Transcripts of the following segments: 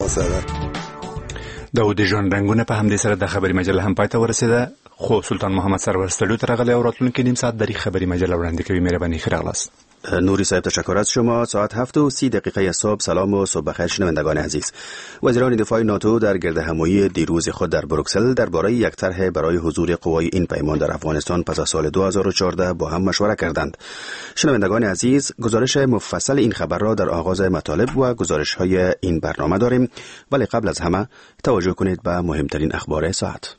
سره. داود جان رنگونه په همدې سره د خبري مجله هم پای ته ورسیده. خو سلطان محمد سرور استودیو ته راغلی او راتلونکي نیم ساعت د خبري مجله وړاندې کوي. مهرباني ښه راغلاست. نوری صاحب تشکر از شما. ساعت 7:30 صبح. سلام و صبح بخیر شنوندگان عزیز. وزیران دفاع ناتو در گردهمایی دیروز خود در بروکسل درباره یک طرح برای حضور قوای این پیمان در افغانستان پس از سال 2014 با هم مشوره کردند. شنوندگان عزیز، گزارش مفصل این خبر را در آغاز مطالب و گزارش‌های این برنامه داریم، ولی قبل از همه توجه کنید به مهمترین اخبار ساعت.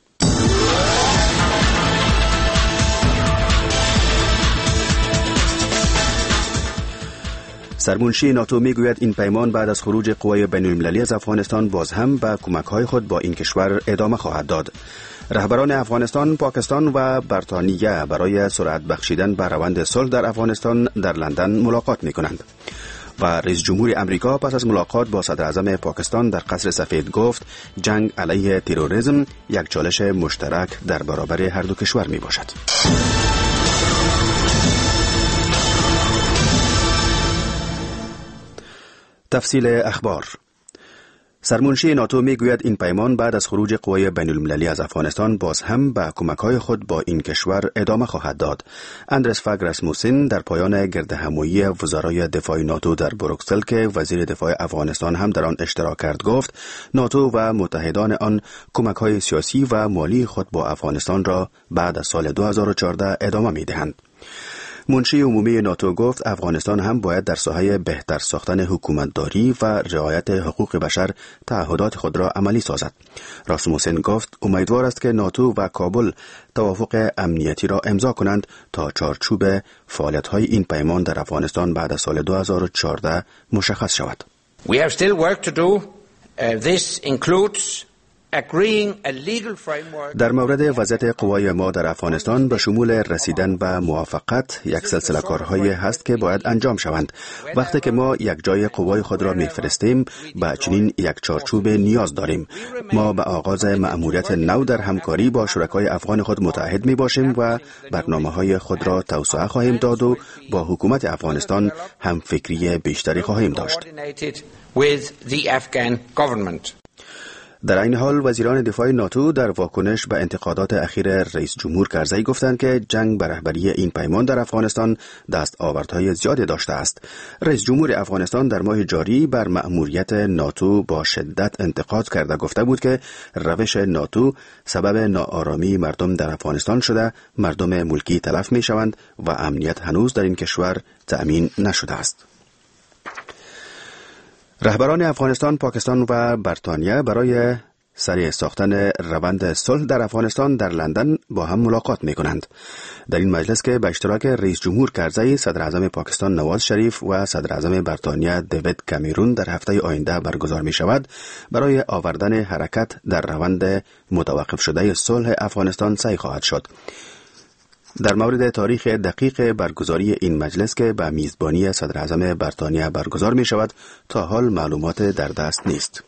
سرمنشی ناتو میگوید این پیمان بعد از خروج قوای بین‌المللی از افغانستان باز هم به کمک‌های خود با این کشور ادامه خواهد داد. رهبران افغانستان، پاکستان و بریتانیا برای سرعت بخشیدن به روند صلح در افغانستان در لندن ملاقات می‌کنند. و رئیس جمهور امریکا پس از ملاقات با صدر اعظم پاکستان در قصر سفید گفت جنگ علیه تروریسم یک چالش مشترک در برابر هر دو کشور میباشد. تفصیل اخبار. سرمنشی ناتو میگوید این پیمان بعد از خروج قوای بین‌المللی از افغانستان باز هم به کمک‌های خود با این کشور ادامه خواهد داد. اندرس فاگ راسموسن در پایان گردهمایی وزرای دفاع ناتو در بروکسل که وزیر دفاع افغانستان هم در آن اشتراک کرد گفت ناتو و متحدان آن کمک‌های سیاسی و مالی خود با افغانستان را بعد از سال 2014 ادامه می‌دهند. منشی عمومی ناتو گفت افغانستان هم باید در ساحه بهتر ساختن حکومتداری و رعایت حقوق بشر تعهدات خود را عملی سازد. راسموسن گفت امیدوار است که ناتو و کابل توافق امنیتی را امضا کنند تا چارچوب فعالیت‌های این پیمان در افغانستان بعد از سال 2014 مشخص شود. We have still work to do. This includes در مورد وضعیت قوای ما در افغانستان به شمول رسیدن به موافقت یک سلسله کارهایی هست که باید انجام شوند. وقتی که ما یک جای قوای خود را میفرستیم به چنین یک چارچوب نیاز داریم. ما به آغاز مأموریت نو در همکاری با شرکای افغان خود متحد می باشیم و برنامه‌های خود را توسعه خواهیم داد و با حکومت افغانستان هم فکری بیشتری خواهیم داشت. در این حال وزیران دفاع ناتو در واکنش به انتقادات اخیر رئیس جمهور کرزی گفتند که جنگ به رهبری این پیمان در افغانستان دستاوردهای زیادی داشته است. رئیس جمهور افغانستان در ماه جاری بر مأموریت ناتو با شدت انتقاد کرده گفته بود که روش ناتو سبب ناآرامی مردم در افغانستان شده، مردم ملکی تلف می شوند و امنیت هنوز در این کشور تأمین نشده است. رهبران افغانستان، پاکستان و بریتانیا برای سریع ساختن روند صلح در افغانستان در لندن با هم ملاقات می کنند. در این مجلس که به اشتراک رئیس جمهور کرزی، صدر اعظم پاکستان نواز شریف و صدر اعظم بریتانیا دیوید کامرون در هفته آینده برگزار می شود، برای آوردن حرکت در روند متوقف شده صلح افغانستان سعی خواهد شد. در مورد تاریخ دقیق برگزاری این مجلس که به میزبانی صدر اعظم بریتانیا برگزار می شود تا حال معلومات در دست نیست.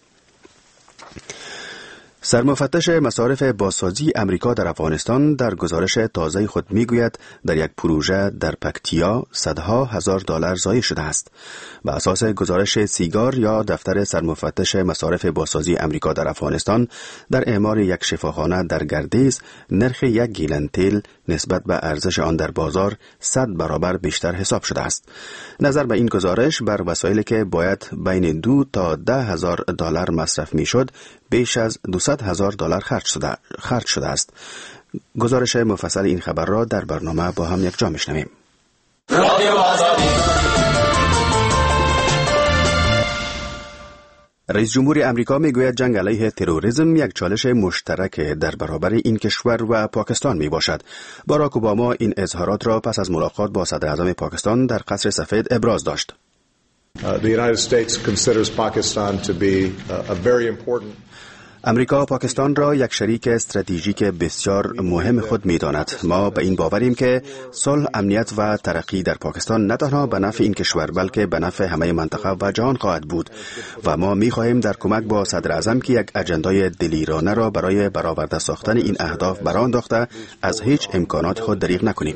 سرمفتش مصارف بازسازی امریکا در افغانستان در گزارش تازه خود میگوید در یک پروژه در پکتیا صدها هزار دلار ضایع شده است. به اساس گزارش سیگار یا دفتر سرمفتش مصارف بازسازی امریکا در افغانستان، در اعمار یک شفاخانه در گردیز نرخ یک گیلن تیل نسبت به ارزش آن در بازار 100 برابر بیشتر حساب شده است. نظر به این گزارش بر وسایلی که باید بین 2 تا 10 هزار دلار مصرف میشد، بیش از 200,000 دلار خرج شده است. گزارش مفصل این خبر را در برنامه با هم یک جا میشنویم. رئیس جمهور امریکا میگوید جنگ علیه تروریسم یک چالش مشترک در برابر این کشور و پاکستان می باشد. باراک اوباما این اظهارات را پس از ملاقات با صدر اعظم پاکستان در قصر سفید ابراز داشت. The United States considers Pakistan to be a very important امریکا پاکستان را یک شریک استراتژیک بسیار مهم خود می‌داند. ما به این باوریم که صلح، امنیت و ترقی در پاکستان نه تنها به نفع این کشور بلکه به نفع همه منطقه و جهان خواهد بود و ما می‌خواهیم در کمک با صدر اعظم که یک اجندای دلیرانه را برای برآورده ساختن این اهداف برانداخته از هیچ امکانات خود دریغ نکنیم.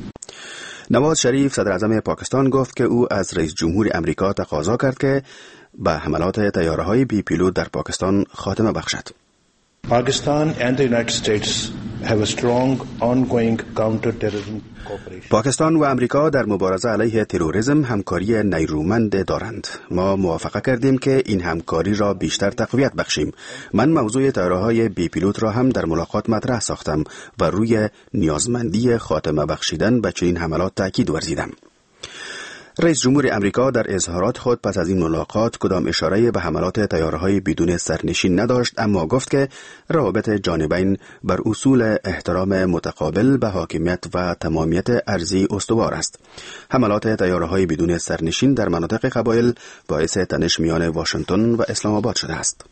نواز شریف صدر اعظم پاکستان گفت که او از رئیس جمهور امریکا تقاضا کرد که به حملات طیاره‌های بی پیلوت در پاکستان خاتمه بخشد. Pakistan and the United States have a strong ongoing counter-terrorism cooperation. پاکستان و امریکا در مبارزه علیه تروریسم همکاری نیرومند دارند. ما موافقه کردیم که این همکاری را بیشتر تقویت بخشیم. من موضوع طیاره‌های بی پیلوت را هم در ملاقات مطرح ساختم و روی نیازمندی خاتمه بخشیدن به چنین حملات تاکید ورزیدم. رئیس جمهور امریکا در اظهارات خود پس از این ملاقات کدام اشاره به حملات طیاره‌های بدون سرنشین نداشت، اما گفت که روابط جانبین بر اصول احترام متقابل به حاکمیت و تمامیت ارضی استوار است. حملات طیاره‌های بدون سرنشین در مناطق قبایل باعث تنش میان واشنگتن و اسلام آباد شده است.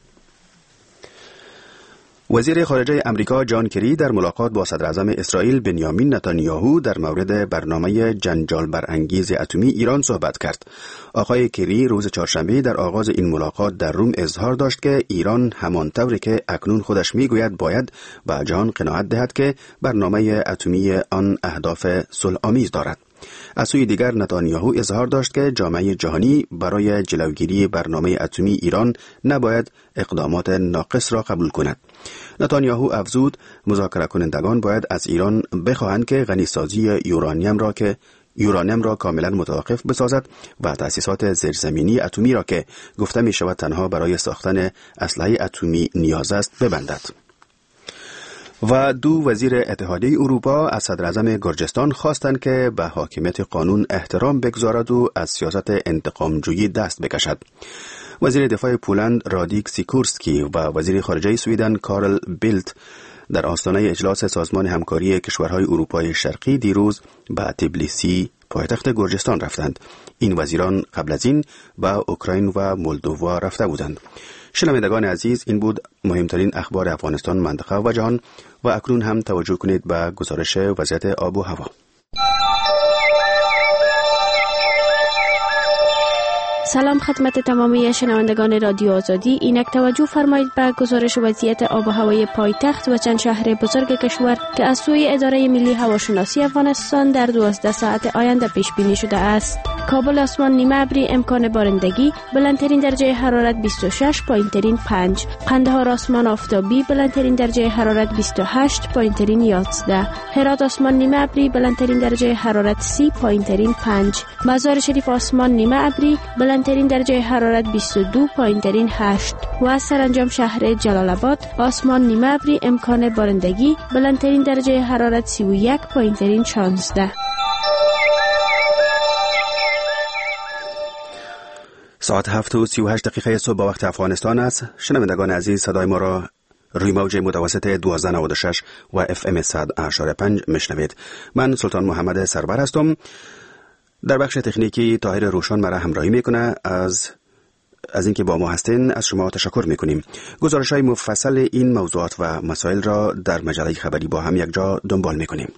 وزیر خارجه امریکا جان کری در ملاقات با صدر اعظم اسرائیل بنیامین نتانیاهو در مورد برنامه جنجال برانگیز اتمی ایران صحبت کرد. آقای کری روز چهارشنبه در آغاز این ملاقات در روم اظهار داشت که ایران همان طوری که اکنون خودش میگوید باید به جهان قناعت دهد که برنامه اتمی آن اهداف صلح‌آمیز دارد. از سوی دیگر نتانیاهو اظهار داشت که جامعه جهانی برای جلوگیری برنامه اتمی ایران نباید اقدامات ناقص را قبول کند. نتانیاهو افزود مذاکره کنندگان باید از ایران بخواهند که غنیسازی یورانیم را کاملا متوقف بسازد و تأسیسات زیرزمینی اتمی را که گفته می شود تنها برای ساختن اسلحه اتمی نیاز است ببندد. و دو وزیر اتحادیه اروپا از صدر اعظم گرجستان خواستند که به حاکمیت قانون احترام بگذارد و از سیاست انتقامجویی دست بکشد. وزیر دفاع پولند رادیک سیکورسکی و وزیر خارجه سوئدن کارل بیلت در آستانه اجلاس سازمان همکاری کشورهای اروپای شرقی دیروز به تبلیسی پایتخت گرجستان رفتند. این وزیران قبل از این به اوکراین و مولدووا رفته بودند. شنوندگان عزیز، این بود مهمترین اخبار افغانستان، منطقه و جهان، و اکنون هم توجه کنید به گزارش وضعیت آب و هوا. سلام خدمت تمامی شنوندگان رادیو آزادی. اینک توجه فرمایید به گزارش وضعیت آب و هوای پایتخت و چند شهر بزرگ کشور که از سوی اداره ملی هواشناسی افغانستان در 12 ساعت آینده پیش بینی شده است. کابل آسمان نیمه ابری، امکان بارندگی، بلندترین درجه حرارت 26، پایینترین 5. قندهار آسمان آفتابی، بلندترین درجه حرارت 28، پایینترین 11. هرات آسمان نیمه ابری، بلندترین درجه حرارت 30، پایینترین 5. مزار شریف آسمان نیمه ابری، بلندترین درجه حرارت 22، پایینترین 8. و سرانجام شهر جلال آباد آسمان نیمه ابری، امکان بارندگی، بلندترین درجه حرارت 31، پایینترین 16. ساعت 7:38 صبح با وقت افغانستان است. شنوندگان عزیز، صدای ما را روی موج متوسط 1296 و FM 100.5 میشنوید. من سلطان محمد سرور هستم. در بخش تکنیکی طاهر روشن مرا همراهی میکنه. از اینکه با ما هستین از شما تشکر میکنیم. گزارش‌های مفصل این موضوعات و مسائل را در مجله خبری با هم یک جا دنبال میکنیم.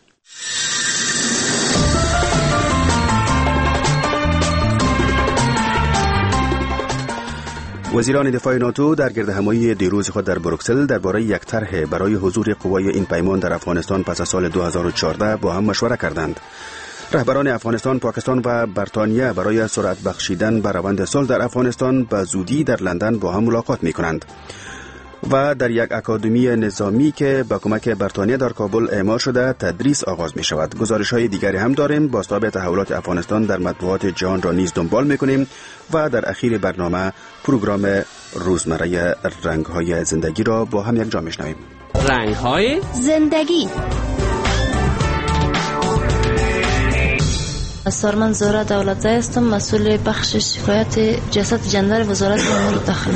وزیران دفاع ناتو در گردهمایی دیروز خود در بروکسل درباره یک طرح برای حضور قوای این پیمان در افغانستان پس از سال 2014 با هم مشوره کردند. رهبران افغانستان، پاکستان و بریتانیا برای سرعت بخشیدن به روند صلح در افغانستان به زودی در لندن با هم ملاقات می‌کنند. و در یک اکادمی نظامی که با کمک بریتانیا در کابل اعمال شده تدریس آغاز می شود. گزارش‌های دیگری هم داریم. بازتاب تحولات افغانستان در مطبوعات جهان را نیز دنبال می‌کنیم و در اخیر برنامه پروگرام روزمره رنگ‌های زندگی را با هم یک جا می‌شنویم. رنگ‌های زندگی. سارمن زهره دولتزی هستم، مسئول بخش شکایت جسد جندر وزارت امور داخله.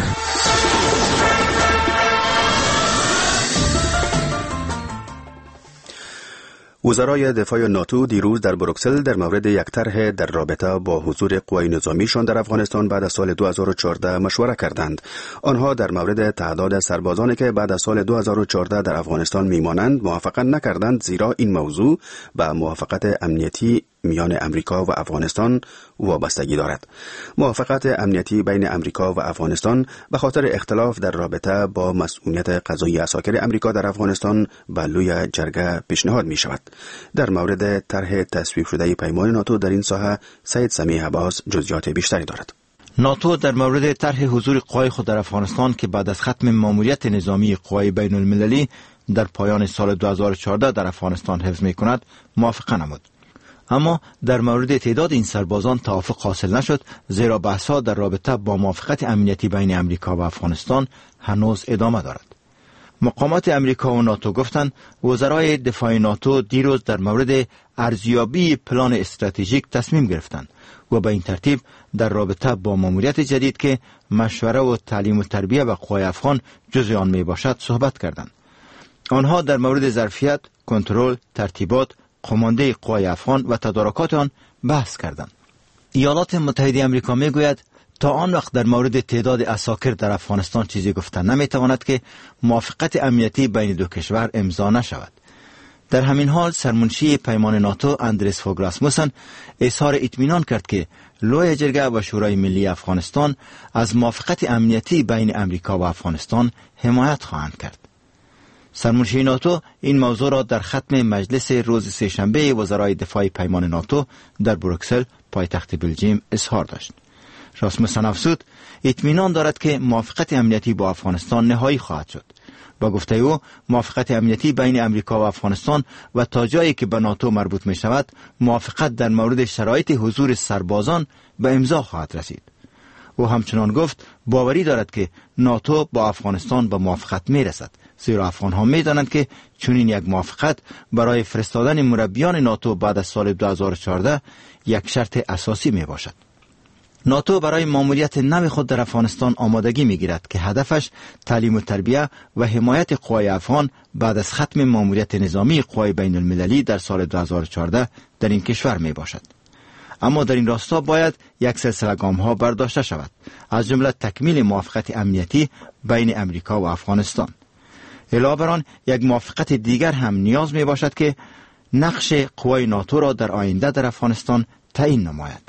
وزرای دفاع ناتو دیروز در بروکسل در مورد یک طرح در رابطه با حضور قوای نظامیشان در افغانستان بعد از سال 2014 مشوره کردند. آنها در مورد تعداد سربازانی که بعد از سال 2014 در افغانستان میمانند موافقت نکردند، زیرا این موضوع به موافقت امنیتی میان امریکا و افغانستان وابستگی دارد. موافقت امنیتی بین امریکا و افغانستان به خاطر اختلاف در رابطه با مسئولیت قضایی عساکر امریکا در افغانستان به لوی جرگه پیشنهاد می شود. در مورد طرح تصویب شده پیمان ناتو در این ساحه سید سمیع عباس جزئیات بیشتری دارد. ناتو در مورد طرح حضور قوای خود در افغانستان که بعد از ختم ماموریت نظامی قوای بین المللی در پایان سال 2014 در افغانستان حفظ می کند موافقه نمود. اما در مورد تعداد این سربازان توافق حاصل نشد، زیرا بحث‌ها در رابطه با موافقت امنیتی بین امریکا و افغانستان هنوز ادامه دارد. مقامات امریکا و ناتو گفتند وزرای دفاع ناتو دیروز در مورد ارزیابی پلان استراتژیک تصمیم گرفتند و به این ترتیب در رابطه با ماموریت جدید که مشوره و تعلیم و تربیه و قوای افغان جزء آن می باشد صحبت کردند. آنها در مورد ظرفیت، کنترل، ترتیبات، قمانده قوای افغان و تدارکات آن بحث کردند. ایالات متحده آمریکا می گوید تا آن وقت در مورد تعداد عساکر در افغانستان چیزی گفتن نمی تواند که موافقت امنیتی بین دو کشور امضا نشود. در همین حال سرمنشی پیمان ناتو اندرس فوگ راسموسن اظهار اطمینان کرد که لوی جرگه و شورای ملی افغانستان از موافقت امنیتی بین امریکا و افغانستان حمایت خواهند کرد. سرمنشی ناتو این موضوع را در ختم مجلس روز سه‌شنبه وزرای دفاع پیمان ناتو در بروکسل پایتخت بلژیم اظهار داشت. راسموسن افزود اطمینان دارد که موافقت امنیتی با افغانستان نهایی خواهد شد. با گفته او موافقت امنیتی بین امریکا و افغانستان و تا جایی که به ناتو مربوط می شود موافقت در مورد شرایط حضور سربازان به امضا خواهد رسید. او همچنان گفت باوری دارد که ناتو با افغانستان به موافقت می رسد، زیرا افغانها می دانند که چنین یک موافقت برای فرستادن مربیان ناتو بعد از سال 2014 یک شرط اساسی می باشد. ناتو برای ماموریت نو خود در افغانستان آمادگی می‌گیرد که هدفش تعلیم و تربیه و حمایت قوای افغان بعد از ختم ماموریت نظامی قوای بین المللی در سال 2014 در این کشور می باشد. اما در این راستا باید یک سلسله گام‌ها برداشته شود، از جمله تکمیل موافقت امنیتی بین امریکا و افغانستان. علاوه بر آن یک موافقت دیگر هم نیاز می باشد که نقش قوای ناتو را در آینده در افغانستان تعیین نماید.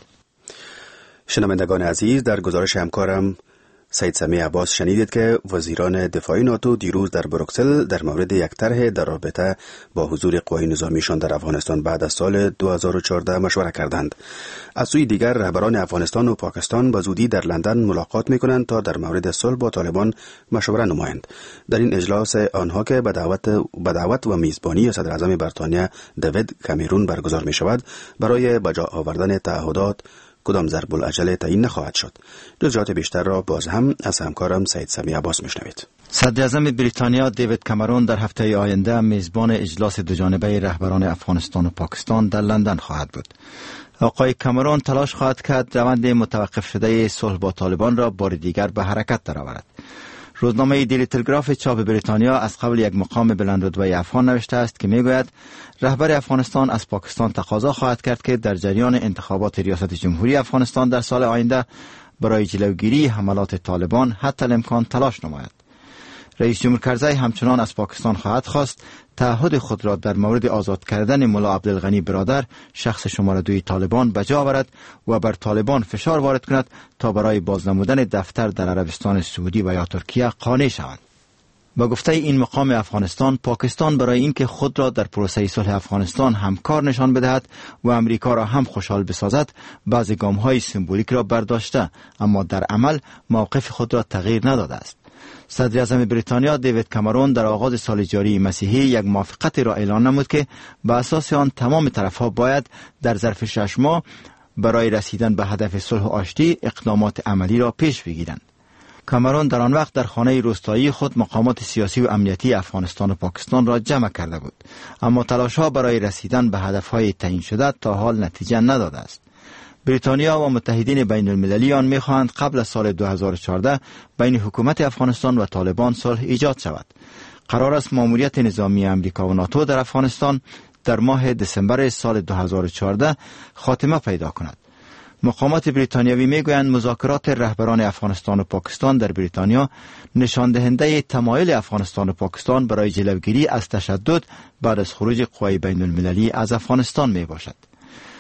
شنوندگان عزیز، در گزارش همکارم سید سمیع عباس شنیدید که وزیران دفاع ناتو دیروز در بروکسل در مورد یک طرح در رابطه با حضور قوای نظامیشان در افغانستان بعد از سال 2014 مشوره کردند. از سوی دیگر رهبران افغانستان و پاکستان به زودی در لندن ملاقات می‌کنند تا در مورد صلح با طالبان مشوره نمایند. در این اجلاس آنها که به دعوت و میزبانی صدر اعظم بریتانیا دیوید کامرون برگزار می‌شود، برای به جا آوردن تعهدات کدام ضرب العجله تعیین نخواهد شد. جزئیات بیشتر را باز هم از همکارم سید سمیع عباس میشنوید. صدر اعظم بریتانیا دیوید کامرون در هفته آینده میزبان اجلاس دوجانبه رهبران افغانستان و پاکستان در لندن خواهد بود. آقای کامرون تلاش خواهد کرد روند متوقف شده صلح با طالبان را بار دیگر به حرکت درآورد. روزنامه دیلی تلگراف چاپ بریتانیا از قبل یک مقام بلندرتبه افغان نوشته است که میگوید رهبر افغانستان از پاکستان تقاضا خواهد کرد که در جریان انتخابات ریاست جمهوری افغانستان در سال آینده برای جلوگیری حملات طالبان حتی الامکان تلاش نماید. رئیس جمهور کرزی همچنان از پاکستان خواهد خواست تعهد خود را در مورد آزاد کردن ملا عبدالغنی برادر، شخص شماره 2 طالبان، به جا آورد و بر طالبان فشار وارد کند تا برای بازنمودن دفتر در عربستان سعودی و یا ترکیه قانع شوند. با گفته این مقام افغانستان، پاکستان برای اینکه خود را در پروسه صلح افغانستان همکار نشان بدهد و امریکا را هم خوشحال بسازد، بعضی گام‌های سمبولیک را برداشته، اما در عمل موقف خود را تغییر نداده است. صدر اعظم بریتانیا دیوید کامرون در آغاز سال جاری مسیحی یک موافقت را اعلان نمود که به اساس آن تمام طرف‌ها باید در ظرف 6 ماه برای رسیدن به هدف صلح و آشتی اقدامات عملی را پیش بگیرند. کامرون در آن وقت در خانه روستایی خود مقامات سیاسی و امنیتی افغانستان و پاکستان را جمع کرده بود، اما تلاش‌ها برای رسیدن به هدف‌های تعیین شده تا حال نتیجه نداده است. بریتانیا و متحدین بین المللی آن می‌خواهند قبل از سال 2014 بین حکومت افغانستان و طالبان صلح ایجاد شود. قرار است ماموریت نظامی امریکا و ناتو در افغانستان در ماه دسامبر سال 2014 خاتمه پیدا کند. مقامات بریتانیایی میگویند مذاکرات رهبران افغانستان و پاکستان در بریتانیا نشان دهنده تمایل افغانستان و پاکستان برای جلوگیری از تشدد بعد از خروج قوای بین المللی از افغانستان می باشد.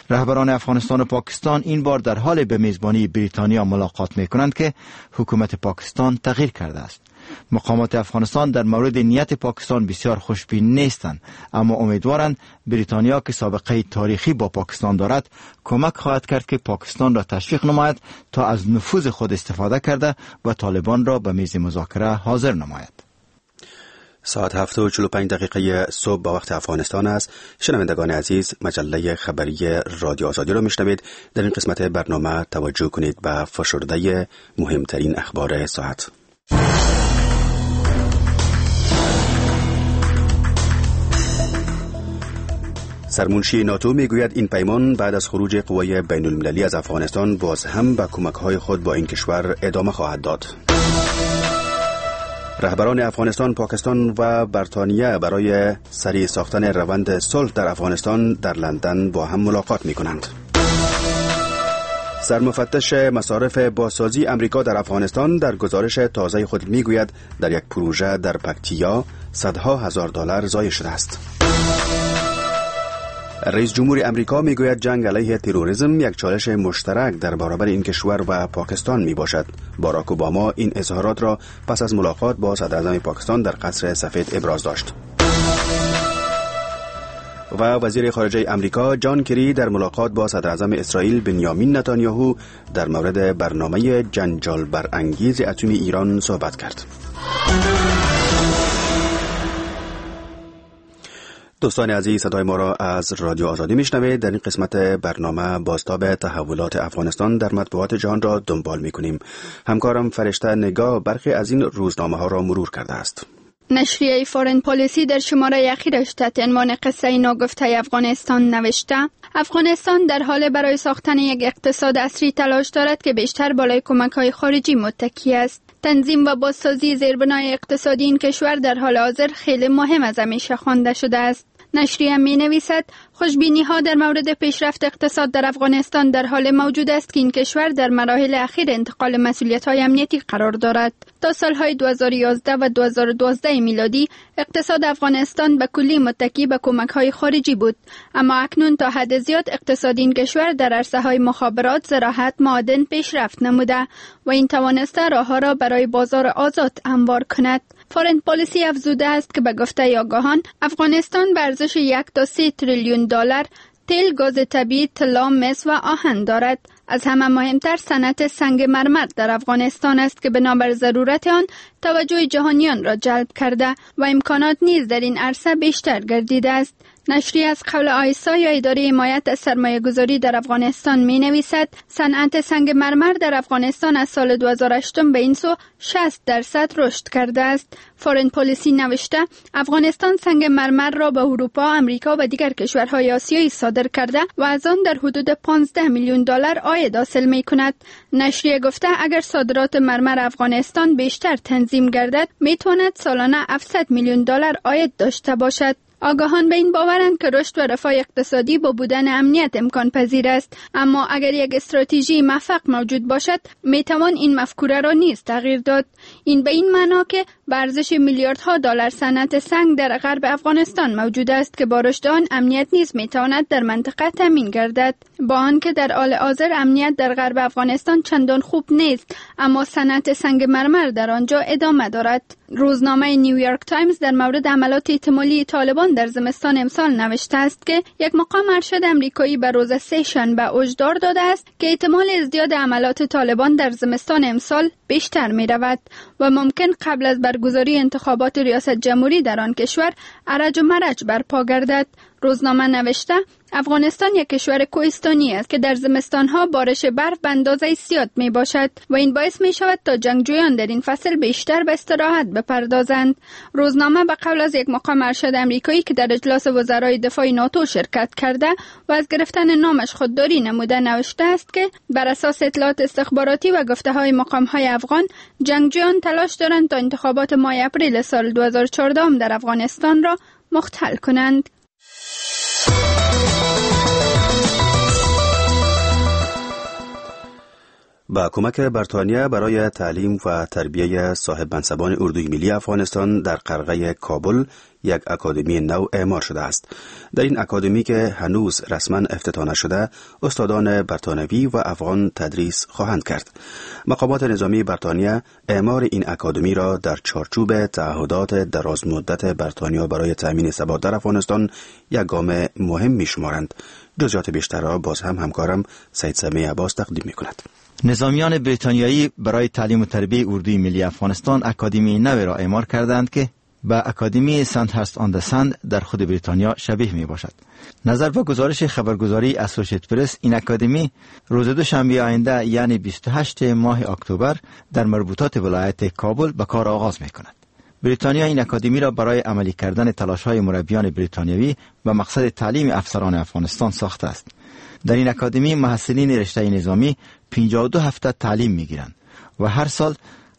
رهبران افغانستان و پاکستان این بار در حال به میزبانی بریتانیا ملاقات می‌کنند که حکومت پاکستان تغییر کرده است. مقامات افغانستان در مورد نیت پاکستان بسیار خوشبین نیستند، اما امیدوارند بریتانیا که سابقه تاریخی با پاکستان دارد کمک خواهد کرد که پاکستان را تشویق نماید تا از نفوذ خود استفاده کرده و طالبان را به میز مذاکره حاضر نماید. ساعت 7:45 صبح با وقت افغانستان است. شنوندگان عزیز، مجله خبری رادیو آزادی را میشنوید. در این قسمت برنامه توجه کنید به فشرده مهمترین اخبار ساعت. سرمنشی ناتو میگوید این پیمان بعد از خروج قوای بین المللی از افغانستان باز هم به کمک‌های خود با این کشور ادامه خواهد داد. رهبران افغانستان، پاکستان و بریتانیا برای سریع ساختن روند صلح در افغانستان در لندن با هم ملاقات می‌کنند. سرمفتش مصارف بازسازی امریکا در افغانستان در گزارش تازه خود میگوید در یک پروژه در پکتیا صدها هزار دلار ضایع شده است. رئیس جمهور امریکا میگوید جنگ علیه تروریسم یک چالش مشترک در برابر این کشور و پاکستان می باشد. باراک اوباما این اظهارات را پس از ملاقات با صدر اعظم پاکستان در قصر سفید ابراز داشت. و وزیر خارجه امریکا جان کری در ملاقات با صدر اعظم اسرائیل بنیامین نتانیاهو در مورد برنامه جنجال برانگیز اتمی ایران صحبت کرد. دوستان عزیز، صدای ما را از رادیو آزادی میشنوید. در این قسمت برنامه بازتاب تحولات افغانستان در مطبوعات جهان را دنبال میکنیم. همکارم فرشته نگاه برخی از این روزنامه ها را مرور کرده است. نشریه فورن پالیسی در شماره اخیرش تحت عنوان قصه ناگفته افغانستان نوشته: افغانستان در حال برای ساختن یک اقتصاد عصری تلاش دارد که بیشتر بالای کمک‌های خارجی متکی است. تنظیم و بازسازی زیربنای اقتصادی این کشور در حال حاضر خیلی مهم از همیشه خوانده شده است. نشریه می نویسد خوشبینی ها در مورد پیشرفت اقتصاد در افغانستان در حال موجود است که این کشور در مراحل اخیر انتقال مسئولیت های امنیتی قرار دارد. تا سالهای 2011 و 2012 میلادی اقتصاد افغانستان به کلی متکی به کمک های خارجی بود، اما اکنون تا حد زیاد اقتصاد این کشور در عرصه های مخابرات، زراعت، معادن پیشرفت نموده و این توانسته راه ها را برای بازار آزاد هموار کند. فورن پالیسی افزوده است که به گفته آگاهان افغانستان به ارزش 1 تا 3 تریلیون دلار تیل، گاز طبیعی، طلا، مس و آهن دارد. از همه مهمتر صنعت سنگ مرمر در افغانستان است که بنابر ضرورت آن توجه جهانیان را جلب کرده و امکانات نیز در این عرصه بیشتر گردیده است. نشریه از قول آیسا یا اداره حمایت از سرمایه گذاری در افغانستان می نویسد صنعت سنگ مرمر در افغانستان از سال 2008 به این سو 60% رشد کرده است. فورن پالیسی نوشته افغانستان سنگ مرمر را به اروپا، امریکا و دیگر کشورهای آسیایی صادر کرده و از آن در حدود 15 میلیون دلار عاید حاصل می کند. نشریه گفته اگر صادرات مرمر افغانستان بیشتر تنظیم گردد می تواند سالانه 700 میلیون دلار عاید داشته باشد. آگاهان به این باورند که رشد و رفاه اقتصادی با بودن امنیت امکان پذیر است، اما اگر یک استراتژی موفق موجود باشد می توان این مفکوره را نیز تغییر داد. این به این معنا که به ارزش میلیاردها دلار صنعت سنگ در غرب افغانستان موجود است که با رشد آن امنیت نیز می تواند در منطقه تامین گردد. با آنکه در حال حاضر امنیت در غرب افغانستان چندان خوب نیست، اما صنعت سنگ مرمر در آنجا ادامه دارد. روزنامه نیویورک تایمز در مورد حملات احتمالی طالبان در زمستان امسال نوشته است که یک مقام ارشد امریکایی به روز سه‌شنبه هشدار داده است که احتمال ازدیاد حملات طالبان در زمستان امسال بیشتر می رود و ممکن قبل از برگزاری انتخابات ریاست جمهوری در آن کشور ارج و مرج برپا گردد. روزنامه نوشته افغانستان یک کشور کوهستانی است که در زمستانها بارش برف به اندازه زیاد می باشد و این باعث می شود تا جنگجویان در این فصل بیشتر به استراحت بپردازند. روزنامه به قول از یک مقام ارشد امریکایی که در اجلاس وزرای دفاع ناتو شرکت کرده و از گرفتن نامش خودداری نموده نوشته است که بر اساس اطلاعات استخباراتی و گفته‌های مقام‌های افغان، جنگجویان تلاش دارند تا انتخابات ماه اپریل سال 2014 در افغانستان را مختل کنند. با کمک بریتانیا برای تعلیم و تربیت صاحب منصبان اردوی ملی افغانستان در قرغه کابل یک اکادمی نو اعمار شده است. در این اکادمی که هنوز رسما افتتاح نشده، استادان برتانوی و افغان تدریس خواهند کرد. مقامات نظامی بریتانیا اعمار این اکادمی را در چارچوب تعهدات دراز مدت بریتانیا برای تأمین ثبات در افغانستان یک گام مهم می‌شمارند. جزئیات بیشتر را باز هم همکارم سید سمیع عباس تقدیم می‌کند. نظامیان بریتانیایی برای تعلیم و تربیت اردوی ملی افغانستان اکادمی نو را اعمار کردند که به اکادمی سندهرست آن د سند در خود بریتانیا شبیه می باشد. نظر به گزارش خبرگزاری اسوسییتد پرس، این اکادمی روز دوشنبه آینده یعنی 28 ماه اکتبر در مربوطات ولایت کابل به کار آغاز می کند. بریتانیا این اکادمی را برای عملی کردن تلاش‌های مربیان بریتانیایی به مقصد تعلیم افسران افغانستان ساخته است. در این اکادمی محصلین رشته نظامی 52 هفته تعلیم می‌گیرند و هر سال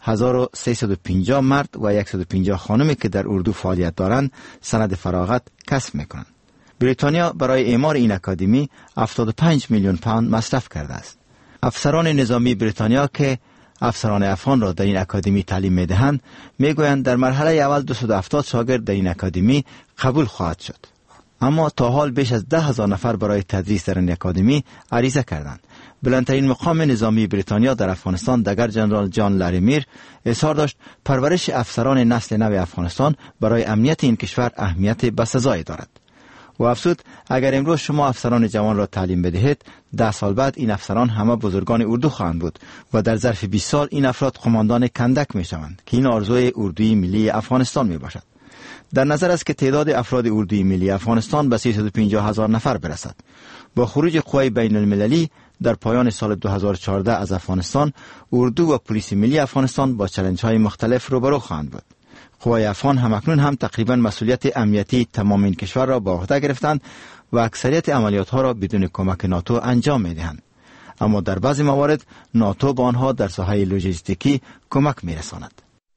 1350 مرد و 150 خانمی که در اردو فعالیت دارند سند فراغت کسب می‌کنند. بریتانیا برای اعمار این اکادمی 75 میلیون پوند مصرف کرده است. افسران نظامی بریتانیا که افسران افغان را در این اکادمی تعلیم می‌دهند می‌گویند در مرحله اول 270 شاگرد در این اکادمی قبول خواهد شد. اما تا حال بیش از 10,000 نفر برای تدریس در این اکادمی عریضه کردند. بلندترین مقام نظامی بریتانیا در افغانستان دگر جنرال جان لاریمیر اظهار داشت پرورش افسران نسل نو افغانستان برای امنیت این کشور اهمیت بسزایی دارد. و افزود اگر امروز شما افسران جوان را تعلیم بدهید، 10 سال بعد این افسران همه بزرگان اردو خواهند بود و در ظرف 20 سال این افراد قماندان کندک می شوند که این آرزوی اردوی ملی افغانستان می باشد. در نظر است که تعداد افراد اردوی ملی افغانستان به 350,000 نفر برسد. با خروج قوای بین المللی در پایان سال 2014 از افغانستان، اردو و پلیس ملی افغانستان با چالش‌های مختلف روبرو خواهند بود. قوای افغان همکنون هم تقریبا مسئولیت امنیتی تمام این کشور را به عهده گرفتند و اکثریت عملیات‌ها را بدون کمک ناتو انجام می‌دهند. اما در بعضی موارد ناتو به آنها در ساحه لوجستیکی کمک می‌رساند.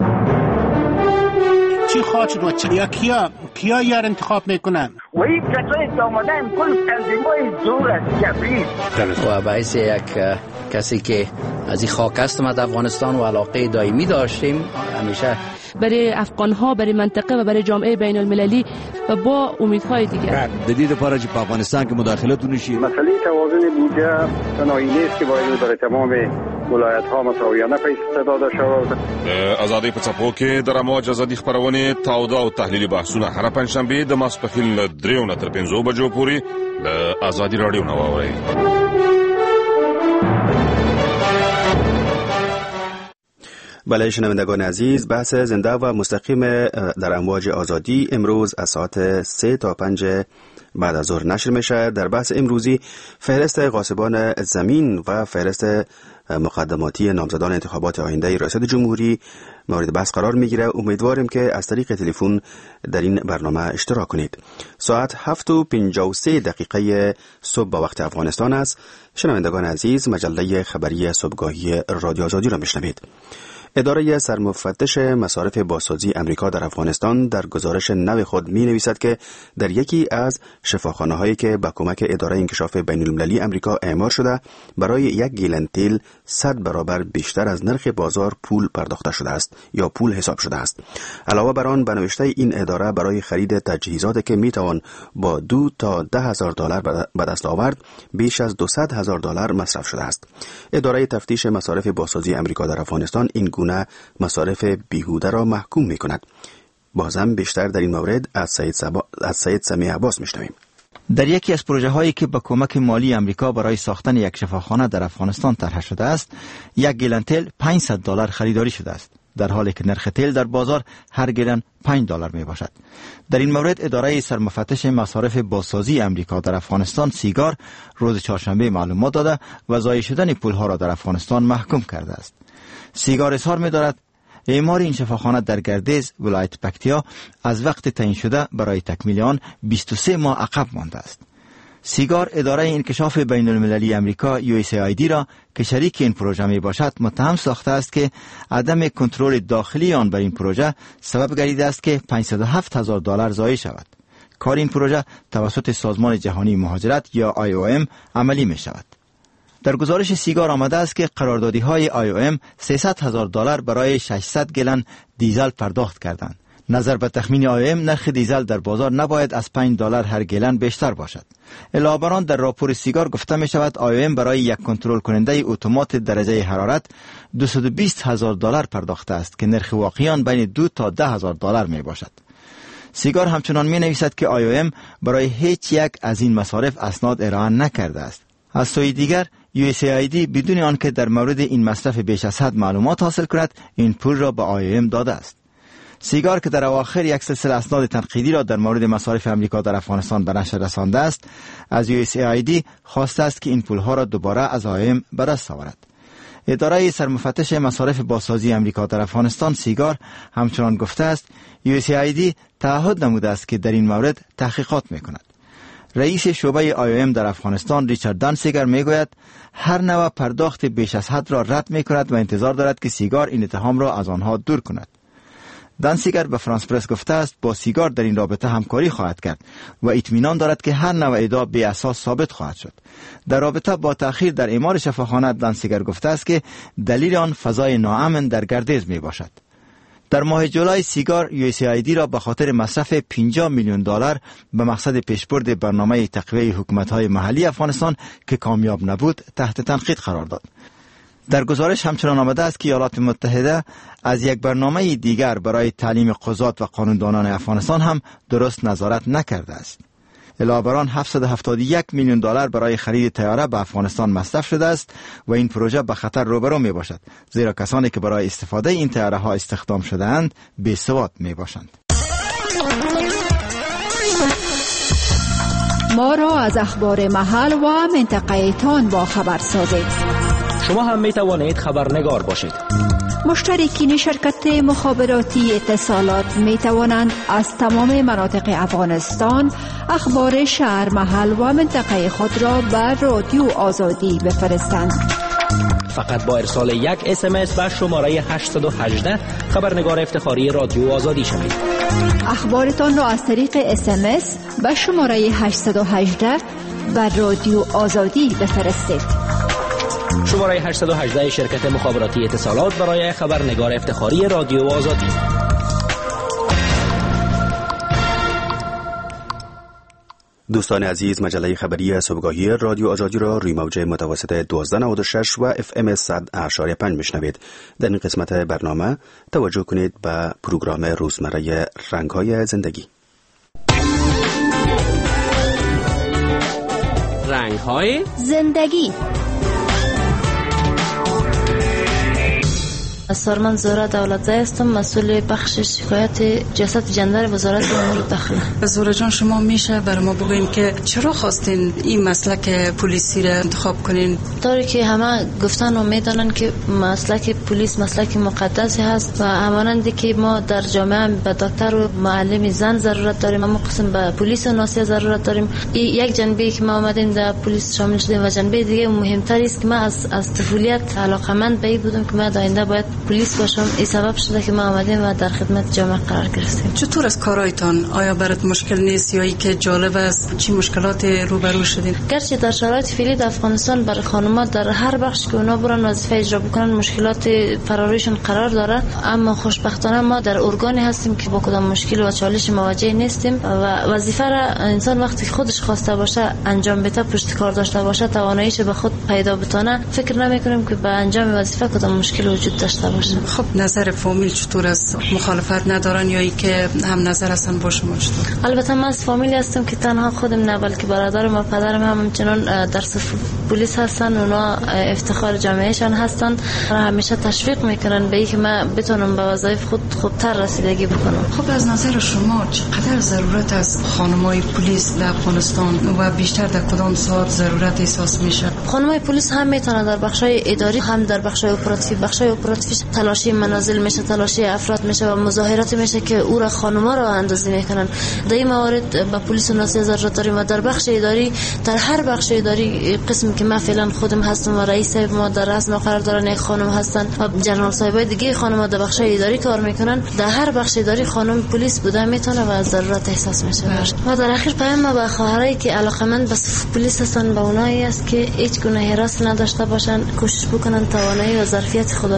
چی خواهد شد و کیا یار انتخاب میکنن؟ و این کسایی که آمدن کل تنظیمای زور است جبری و باعث یک کسی که از این خاک هستم از افغانستان و علاقه دائمی داشتیم همیشه برای افغانها، برای منطقه و برای جامعه بین المللی و با امیدهای دیگر جدید پارچ په افغانستان کې مداخلت ونشي. مسئله توازن بودجه تنهایی نیست که باید برای تمام ولایت ها مساویانه پیسې داده شود. ازادي په څپو کې د رموج ازادي خبرونه تاوده او تحلیلي بحثونه هر پنځشنبه د ماسپښین له 3 نه تر 5 بجو پورې د ازادي رادیو نو اورئ. بله شنوندگان عزیز، بحث زنده و مستقیم در امواج آزادی امروز از ساعت 3 تا 5 بعد از ظهر نشر میشه. در بحث امروزی فهرست غاصبان زمین و فهرست مقدماتی نامزدان انتخابات آینده ریاست جمهوری مورد بحث قرار میگیره. امیدواریم که از طریق تلفن در این برنامه اشتراک کنید. ساعت 7:53 صبح به وقت افغانستان است. شنوندگان عزیز، مجله خبری صبحگاهی رادیو آزادی را میشنوید. اداره سرمفتش مصارف بازسازی امریکا در افغانستان در گزارش نو خود می نویسد که در یکی از شفاخانه‌هایی که با کمک اداره انکشاف بین المللی امریکا اعمار شده برای یک گیلن تیل 100 برابر بیشتر از نرخ بازار پول پرداخته شده است یا پول حساب شده است. علاوه بر آن به نوشته این اداره برای خرید تجهیزاتی که می توان با 2 تا 10,000 دلار به دست آورد بیش از 200,000 دلار مصرف شده است. اداره تفتیش مصارف بازسازی امریکا در افغانستان این گونه مصارف بیهوده را محکوم می کند. بازم بیشتر در این مورد از سید سمیع عباس میشنویم. در یکی از پروژه هایی که با کمک مالی امریکا برای ساختن یک شفاخانه در افغانستان طرح شده است، یک گیلن تیل 500 دلار خریداری شده است، در حالی که نرخ تیل در بازار هر گیلن 5 دلار می باشد. در این مورد اداره سرمفتش مصارف بازسازی امریکا در افغانستان سیگار روز چهارشنبه معلومات داده و ضایع شدن پولها را در افغانستان محکوم کرده است. سیگار اظهار می دارد اعمار این شفاخانه در گردیز ولایت پکتیا از وقت تعیین شده برای تکمیل آن 23 ماه عقب مانده است. سیگار اداره انکشاف بین المللی امریکا USAID را که شریک این پروژه می باشد متهم ساخته است که عدم کنترل داخلی آن بر این پروژه سبب گردیده است که 507,000 دلار ضایع شود. کار این پروژه توسط سازمان جهانی مهاجرت یا IOM عملی می شود. در گزارش سیگار آمده است که قراردادی‌های IOM 300,000 دلار برای 600 گلن دیزل پرداخت کردند. نظر به تخمین IOM نرخ دیزل در بازار نباید از $5 هر گلن بیشتر باشد. علاوه بر آن در راپور سیگار گفته می شود IOM برای یک کنترل کننده اتومات درجه حرارت $220,000 پرداخته است که نرخ واقعی آن بین $2,000 تا $10,000 می باشد. سیگار همچنان می نویسد که IOM برای هیچ یک از این مصارف اسناد ارائه نکرده است. از سوی دیگر USAID بدون آنکه در مورد این مصرف بیش از حد معلومات حاصل کند این پول را به IOM داده است. سیگار که در اواخر یک سلسله اسناد تنقیدی را در مورد مصارف امریکا در افغانستان به نشر رسانده است، از USAID خواسته است که این پولها را دوباره از IOM به دست آورد. اداره سرمفتش مصارف بازسازی امریکا در افغانستان سیگار همچنان گفته است USAID تعهد نموده است که در این مورد تحقیقات میکند. رئیس شعبه IOM در افغانستان ریچارد دانسیگر میگوید هر نوع پرداخت بیش از حد را رد میکند و انتظار دارد که سیگار این اتهام را از آنها دور کند. دانسیگر به فرانس پرس گفته است با سیگار در این رابطه همکاری خواهد کرد و اطمینان دارد که هر نوع ادعا بی اساس ثابت خواهد شد. در رابطه با تأخیر در اعمال شفاخانه دانسیگر گفته است که دلیل آن فضای ناامن در گردیز می باشد. در ماه جولای سیگار USAID را به خاطر مصرف $50 میلیون به مقصد پیشبرد برنامه تقویه حکومت‌های محلی افغانستان که کامیاب نبود تحت تنقید قرار داد. در گزارش همچنان آمده است که ایالات متحده از یک برنامه دیگر برای تعلیم قضات و قانوندانان افغانستان هم درست نظارت نکرده است. علاوه بر آن $771 میلیون برای خرید طیاره به افغانستان مصرف شده است و این پروژه به خطر روبرو می باشد، زیرا کسانی که برای استفاده این طیاره ها استخدام شده اند بی‌سواد می باشند. ما را از اخبار محل و منطقه تان با خبر سازید. شما هم می توانید خبرنگار باشید. مشترکین شرکت مخابراتی اتصالات می توانند از تمام مناطق افغانستان اخبار شهر، محل و منطقه خود را بر رادیو آزادی بفرستند. فقط با ارسال یک SMS به شماره 818 خبرنگار افتخاری رادیو آزادی شوید. اخبارتان را از طریق SMS به شماره 818 بر رادیو آزادی بفرستید. شماره 818 شرکت مخابراتی اتصالات برای خبرنگار افتخاری رادیو آزادی. دوستان عزیز، مجله خبری صبحگاهی رادیو آزادی را روی موج متوسط 1296 و FM 100.5 میشنوید. در این قسمت برنامه توجه کنید به پروگرام روزمره رنگ‌های زندگی. رنگ‌های زندگی. سارمن زهره دولتزی هستم، مسئول بخش شکایت جسد جندر وزارت امور داخله. زهره جان، شما میشه بر ما بگوین که چرا خواستین این مسلک پلیسی را انتخاب کنین؟ طوری که همه گفتن و میدانن که مسلک پلیس مسلک مقدسی هست و همانندی که ما در جامعه به دکتر و معلم زن ضرورت داریم، اما قسم به پلیس و ناصیه ضرورت داریم. یک جنبه که ما آمدیم در پلیس شامل شدیم و جنبه دیگه مهمتر است که ما از طفولیت علاقمند به این بودم که ما آینده باید پلیس باشم. این سبب شده که ما آمدیم و در خدمت جامعه قرار گرفتیم. چطور از کارایتان؟ آیا برات مشکل نیست یا ای که جالب است؟ چی مشکلات روبرو شدین؟ گرچه در شرایط فعلی در افغانستان برای خانم‌ها در هر بخش که اونا برن وظیفه اجرا بکنن مشکلات فراریشون قرار داره، اما خوشبختانه ما در ارگانی هستیم که با کدام مشکل و چالش مواجه نیستیم و وظیفه را انسان وقتی خودش خواسته باشه انجام بده، پشت کار داشته باشه، تواناییش به خود پیدا بتونه، فکر نمی‌کنیم که به انجام وظیفه کدام مشکل وجود داشته باشه. خب نظر فامیل چطور است؟ مخالفت ندارن یا ای که هم نظر هستن با شما چطور؟ البته من از فامیلی هستم که تنها خودم نه بلکه برادرم و پدرم هم همچنان در صف پلیس هستن. اونا افتخار جامعهشان هستن و همیشه تشویق میکنن به اینکه من بتونم به وظایف خود خوبتر رسیدگی بکنم. خب از نظر شما چقدر ضرورت از خانمای پلیس در افغانستان و بیشتر در کدام ساعت ضرورت احساس میشه؟ خانمای پلیس هم میتونن در بخشای اداری هم در بخشای اپراتیو تلاشی منازل میشه، تلاشی افراد میشه و مظاهرات میشه که او را خانم‌ها را اندازی میکنن. در این موارد با پلیس و ناصیه ضرورت داریم و در بخش اداری، در هر بخش اداری قسم که من فعلا خودم هستم و رئیس ما در رأس قرار دارن یک خانم هستن و جنرال صاحبای دیگه خانم‌ها در بخش اداری کار میکنن. در هر بخش اداری خانم پلیس بوده میتونه و از ضرورت احساس میشه. و در اخیر پیام ما به خواهرایی که علاقمند به صف پلیس هستن به اونایی است که هیچ گونه حراس نداشته باشن، کوشش بکنن توانایی و ظرفیت خود بالا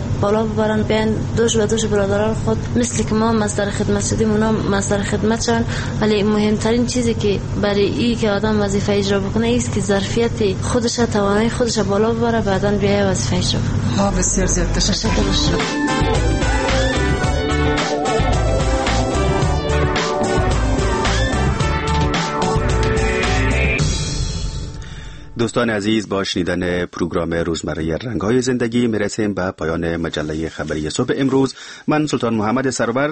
ببرن، بیان دوش و دوش برادران خود مثل که ما مصدر خدمت شدیم اونا مصدر خدمت شن. ولی مهمترین چیزی که برای این که آدم وظیفه اجرا بکنه است که ظرفیت خودش، توانایی خودش بالا ببره، بعداً بیای وظیفه اجرا کنه. بسیار زیاد تشکر. دوستان عزیز، با شنیدن پروگرام روزمره رنگ‌های زندگی میرسیم به پایان مجله خبری صبح امروز. من سلطان محمد سرور